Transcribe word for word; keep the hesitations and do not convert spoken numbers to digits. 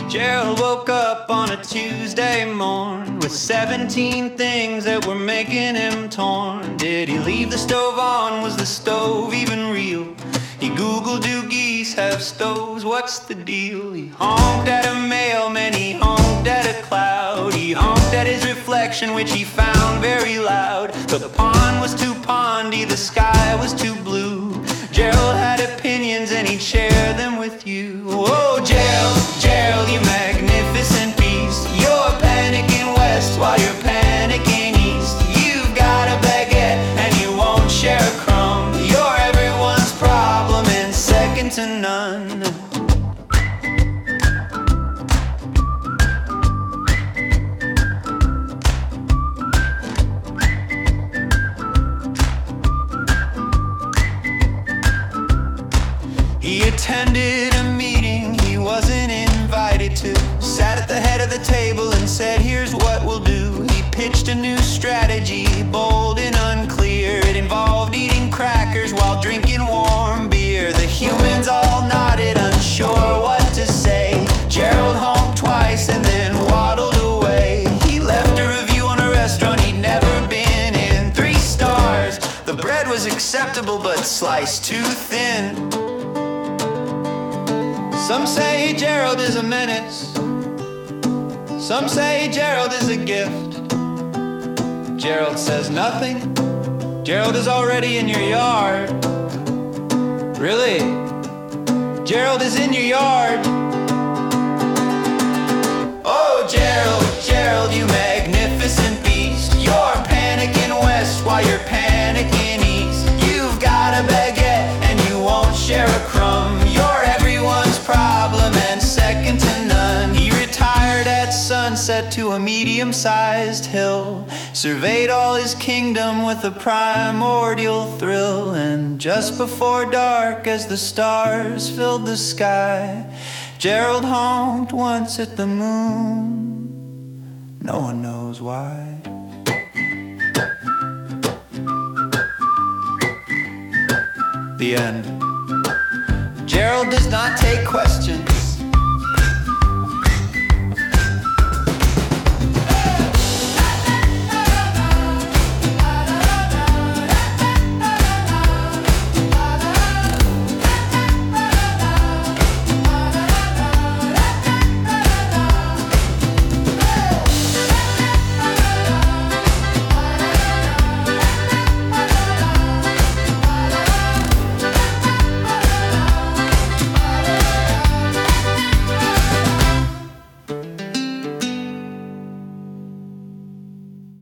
Gerald woke up on a Tuesday morn with seventeen things that were making him torn. Did he leave the stove on? Was the stove even real? He googled, do geese have stoves? What's the deal? He honked at a mailman, he honked at a cloud. He honked at his reflection, which he found very loud. The pond was too pondy, the sky was too blue. Gerald had opinions and he'd share them with you. Oh, Gerald, Gerald, you magnificent beast. You're panicking west while you're panicking east. You've got a baguette and you won't share a crumb. You're everyone's problem and second to none. He attended a meeting he wasn't invited to. Sat at the head of the table and said, here's what we'll do. He pitched a new strategy, bold and unclear. It involved eating crackers while drinking warm beer. The humans all nodded, unsure what to say. Gerald honked twice and then waddled away. He left a review on a restaurant he'd never been in. Three stars. The bread was acceptable but sliced too thin. Some say Gerald is a menace. Some say Gerald is a gift. Gerald says nothing. Gerald is already in your yard. Really? Gerald is in your yard. Oh, Gerald, Gerald, you magnificent beast. You're panicking west while you're panicking east. You've got a baguette and you won't share a crumb. You're everyone's problem and second to none. He retired at sunset to a medium-sized hill, surveyed all his kingdom with a primordial thrill. And just before dark, as the stars filled the sky, Gerald honked once at the moon. No one knows why. The end. Gerald does not take